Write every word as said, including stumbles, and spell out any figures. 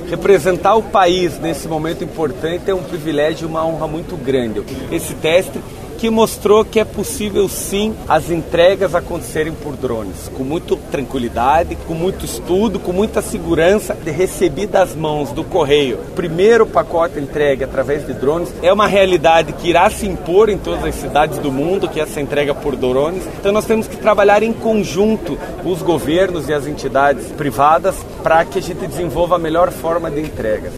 representar o país nesse momento importante é um privilégio e uma honra muito grande. Esse teste que mostrou que é possível sim as entregas acontecerem por drones, com muita tranquilidade, com muito estudo, com muita segurança de receber das mãos do correio. O primeiro pacote entregue através de drones é uma realidade que irá se impor em todas as cidades do mundo, que é essa entrega por drones. Então nós temos que trabalhar em conjunto os governos e as entidades privadas para que a gente desenvolva a melhor forma de entrega.